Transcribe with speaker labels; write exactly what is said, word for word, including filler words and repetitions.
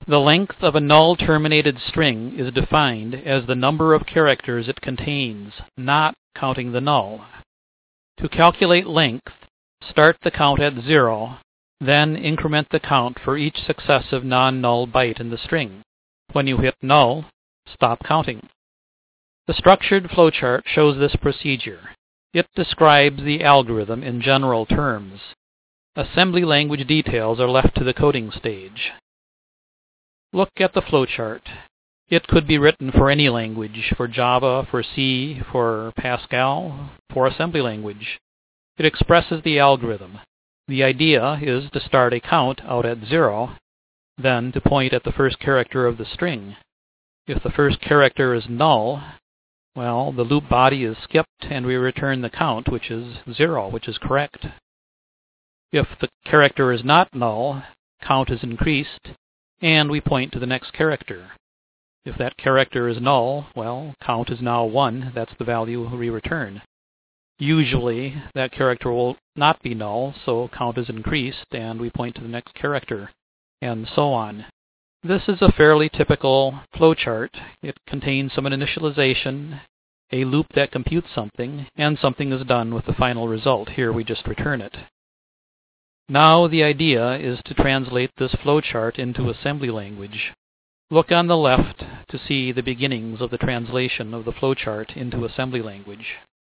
Speaker 1: The length of a null-terminated string is defined as the number of characters it contains, not counting the null. To calculate length, start the count at zero, then increment the count for each successive non-null byte in the string. When you hit null, stop counting. The structured flowchart shows this procedure. It describes the algorithm in general terms. Assembly language details are left to the coding stage. Look at the flowchart. It could be written for any language, for Java, for C, for Pascal, for assembly language. It expresses the algorithm. The idea is to start a count out at zero, then to point at the first character of the string. If the first character is null, well, the loop body is skipped and we return the count, which is zero, which is correct. If the character is not null, count is increased, and we point to the next character. If that character is null, well, count is now one. That's the value we return. Usually, that character will not be null, so count is increased, and we point to the next character, and so on. This is a fairly typical flowchart. It contains some initialization, a loop that computes something, and something is done with the final result. Here we just return it. Now the idea is to translate this flowchart into assembly language. Look on the left to see the beginnings of the translation of the flowchart into assembly language.